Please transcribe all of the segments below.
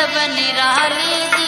अजब निराली जी।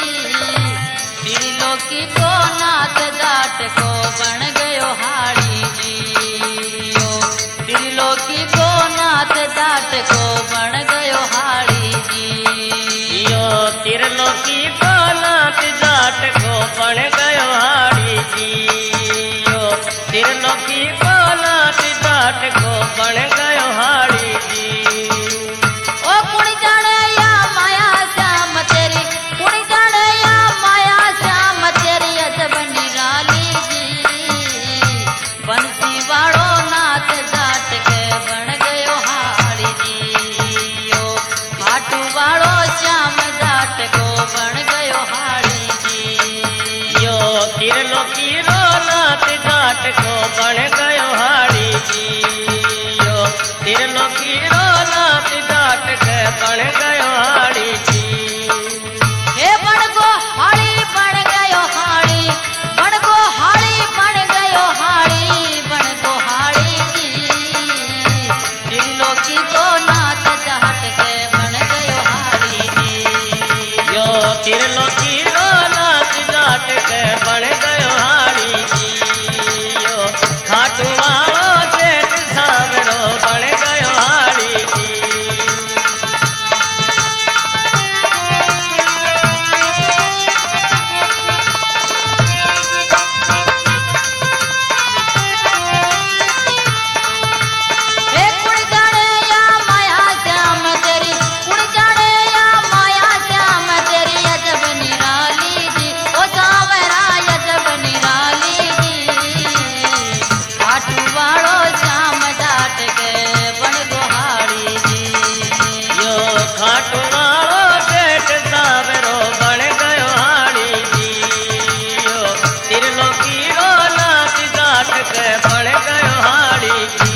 त्रिलोकी को नाथ जाट को बन गयो हाड़ी जी। त्रिलोकी को नाथ जाट को बन गयो हाड़ी जी। यो त्रिलोकी को नाथ जाट को बन गयो हाड़ी जी। यो त्रिलोकी को नाथ जाट को बन गयो हाड़ी जी। ओ कुड़ी जाने या माया श्याम तेरी, कुड़ी जाने या माया श्याम तेरी अजब निराली जी। बंसी वाड़ो नाथ जाट के बन गयो हाड़ी जी। ओ खाटू वाड़ो श्याम जाट को बन गयो हाड़ी जी। यो त्रिलोकी रो नाथ जाट को बन गयो हाड़ी जी। यो त्रिलोकी रो नाथ जाट के बन गयो हाड़ी जी। हे बन गो हाड़ी बन गयो हाड़ी, बन गो हाड़ी बन गयो हाड़ी, बन गो हाड़ी जी। त्रिलोकी को नाथ जाट के बन गयो हाड़ी जी। यो त्रिलोकी रो नाथ जाट के बन गयो हाड़ी जी। यो खाटू वालो सेठ सावरो बन गयो हाड़ी जी। हे कुड़ी जाने या माया श्याम तेरी, कुड़ी जाने या माया श्याम तेरी अजब निराली जी। ओ सावरा अजब निराली जी। खाटू वाड़ो श्याम जाट के बन गो हाड़ी जी। यो खाटू वालो सेठ सावरो बन गयो हाड़ी जी। यो त्रिलोकी रो नाथ जाट के बन गयो हाड़ी जी।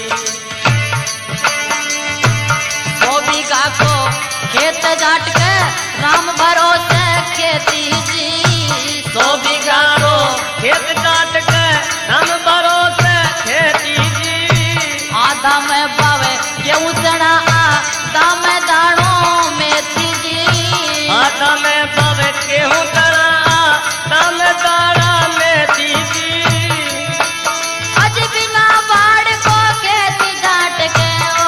सौ बीघा को खेत जाट के राम भरोसे खेती जी। सौ बीघा रो खेत जाट के हम भरोसे खेती जी। आधा में पावे ये उसना आधा में दाणो मेथी जी। आधा में पवे गेहूं करा दम दाड़ा में दीदी। अज बिना बाढ़ को खेती जाट के ओ,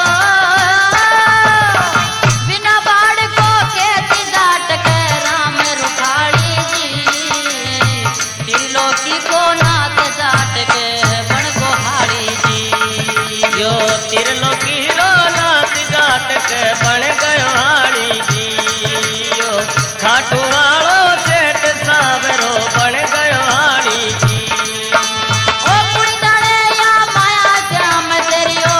बिना बाढ़ को खेती जाट के राम रुखाड़ी जी। त्रिलोकी को नाथ जाट के बन गो हाड़ी जी। यो त्रिलोकी रो नाथ जाट के बन गयो हाड़ी जी। यो खाटू वालो सेठ सावरो बन गयो हाड़ी जी। ओ कुड़ी जाने या माया श्याम तेरी ओ,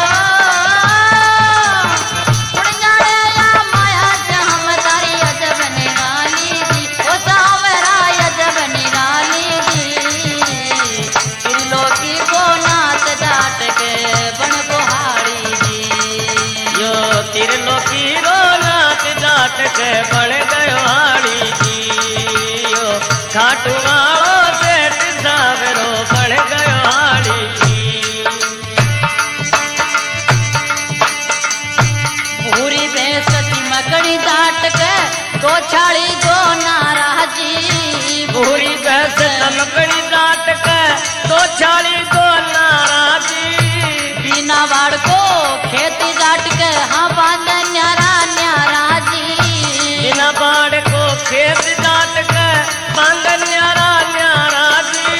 कुड़ी जाने या माया श्याम तारी अजब निराली जी। ओ सावरा अजब निराली जी। त्रिलोकी को नाथ जाट के बन गो हाड़ी जी। यो त्रिलोकी रो नाथ जाट के बन गयो हाड़ी जी। यो खाटू वालो सेठ सावरो बन गयो हाड़ी जी। पूरी बेसती मकड़ी जाट के दो छाड़ी जो नाराजी। पूरी बहस लमकड़ी जाट के दो छाली दो नाराजी। बिना बाड़ को खेती जाट के हाँ बांध न्यारा न्यारा जी। बिना बाढ़ को खेत जाट के बांध न्यारा न्यारा जी।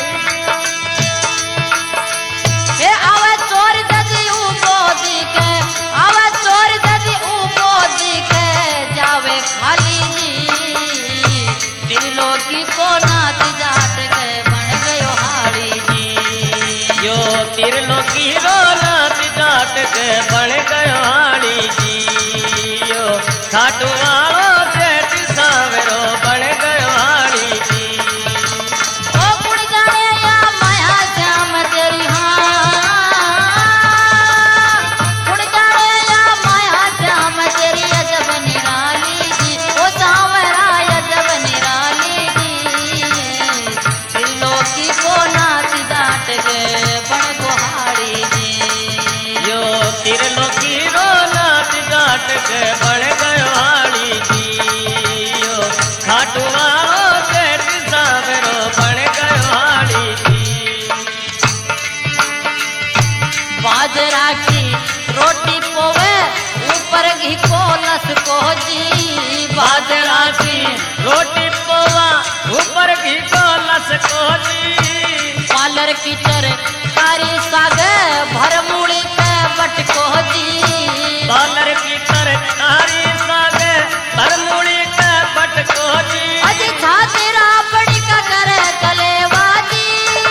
हे आवे चोर जदी ऊपो दिखे, आवे चोर जदी ऊपो दिखे जावे खाली जी। त्रिलोकी को नाथ जाट के बन गयो हाड़ी जी। यो त्रिलोकी रो नाथ जाट के बन गयो हाड़ी जी। यो खाटू वालो सेठ सावरो बन गयो हाड़ी जी। ओ कुड़ी जाने या माया श्याम तेरी हाँ, कुड़ी जाने या माया श्याम तेरी अजब निराली जी। ओ सावरा अजब निराली जी। त्रिलोकी को नाथ जाट के बन गो हाड़ी जी। यो त्रिलोकी रो नाथ जाट के बन गयो बाजरा की रोटी पोवे ऊपर घी को लस को जी। बाजरा की रोटी पोवा ऊपर घी को लस को जी। पालर की तरकारी साग भर मूली के बट को जी। पालर की तरकारी साग भर मूली के बट को जी। अजी छाती रापड़ी का करे कलेवा जी।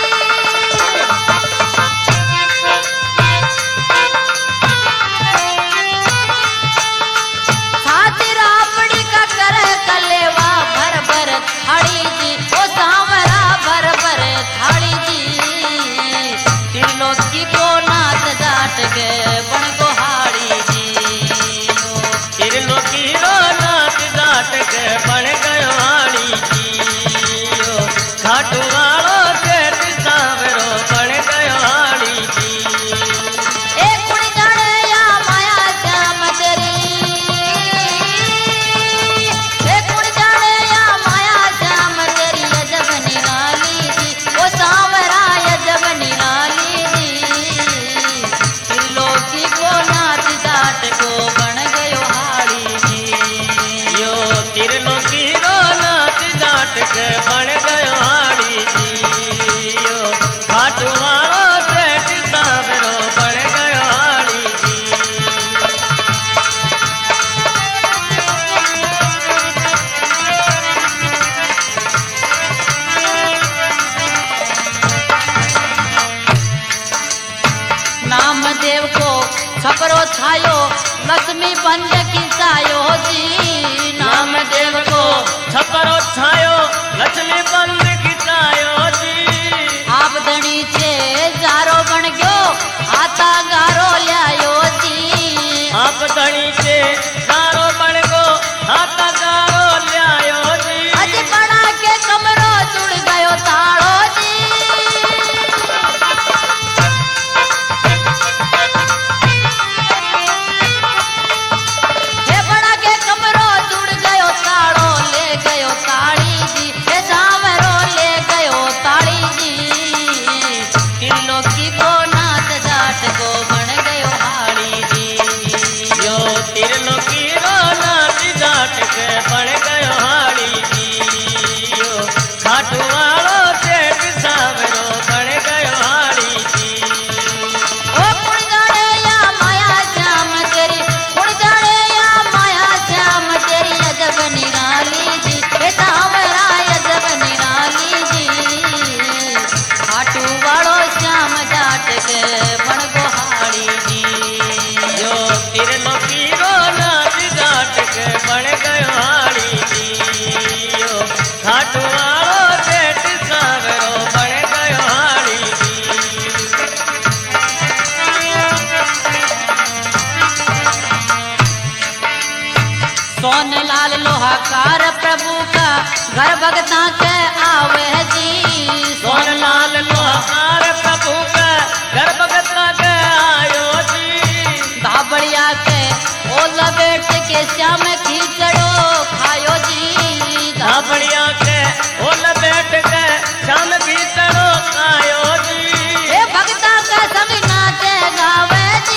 छाती रापड़ी का करे कलेवा भर भर थाली जी। ओ सांवरा भर भर थाली जी। त्रिलोकी को नाच जाट के बन गोहाड़ी जी। त्रिलोकी रो नाच जाट के बन गयोहाड़ी जी। घाटू वालो सेठ सांवरो बन गयोहाड़ी जी। एक कुड़ी जाने या माया श्याम तेरी। एक कुड़ी जाने या माया श्याम तेरी अजब निराली जी। ओ सांवरा अजब निराली जी। त्रिलोकी को नाच जाट को बन गयो हाड़ी जी। यो त्रिलोकी रो नाच जाट के बन गयोहाड़ी जी। यो घाटू वालो सेठ सांवरो बन गयोहाड़ी जी। नामदेव को छपरो छायो लक्ष्मी पंज किसायो जी। नामदेव को छपरो छायो लक्ष्मी बंद खिचायो जी। आप धनी छे जारो बन गयो आता गारो ल्यायो जी। आप धनी से गारो बन गो हाथा गारो ल्यायो जी। अज बड़ा के कमरो जुड़ गयो ताड़ो जी। हे बड़ा के कमरो जुड़ गयो ताड़ो ले गयो ताड़ी जी। हे सांवरो ले गयो ताड़ी जी। त्रिलोकी को नाच जाट को बन गयो हाड़ी जी। यो त्रिलोकी रो नाच जाट के बन गयोहाड़ी जी। यो घाटू वालो सेठ सांवरो बन गयोहाड़ी जी। ओ कुड़ जाने या माया श्याम तेरी। कुड़ जाने या माया श्याम तेरी अजब निराली जी। हे सांवरा अजब निराली जी। खाटू वालो श्याम जाट के बन गोहाड़ी जी। यो त्रिलोकी रो नाच जाट के बन गयोहाड़ी जी। यो घाटू वालो सेठ सांवरो बन गयोहाड़ी जी। सोनलाल लोहाकार प्रभु का घर भगता के आवे जी। सोनलाल लोहार प्रभु का घर भगता के आयो जी। धाबड़िया के ओ लपेट के श्याम खींचड़ो खायो जी। धाबड़िया के ओल बैठ के शाम भीतरो आयो जी। हे भगता का संग नाचे गावे जी।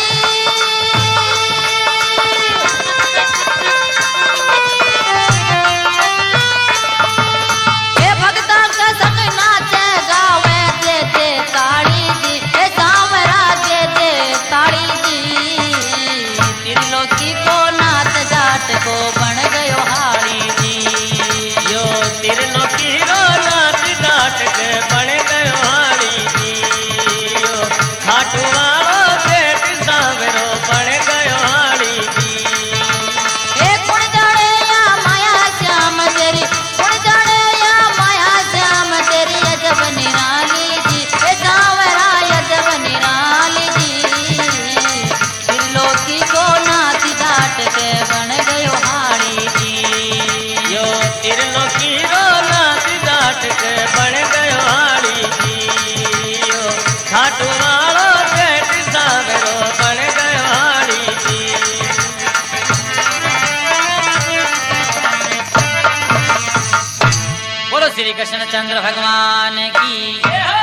हे भगता का संग नाचे गावे दे दे ताड़ी जी। हे सांवरा दे दे ताड़ी जी। त्रिलोकी को नाच जाट को बन गयो हाड़ी जी। यो त्रिलोकी रो नाच जाट के बन गयोहाड़ी जी। यो घाटू वालो सेठ सांवरो बन गयोहाड़ी जी। हे कुड़ जाने या माया श्याम तेरी। कुड़ जाने या माया श्याम तेरी अजब निराली जी। हे सांवरा अजब निराली जी। त्रिलोकी को नाच जाट के बन गयो हाड़ी जी। यो त्रिलोकी रो नाच जाट के बन गयोहाड़ी जी। यो घाटू वालो सेठ सांवरो बन गयोहाड़ी जी। बोलो श्री कृष्ण चंद्र भगवान की।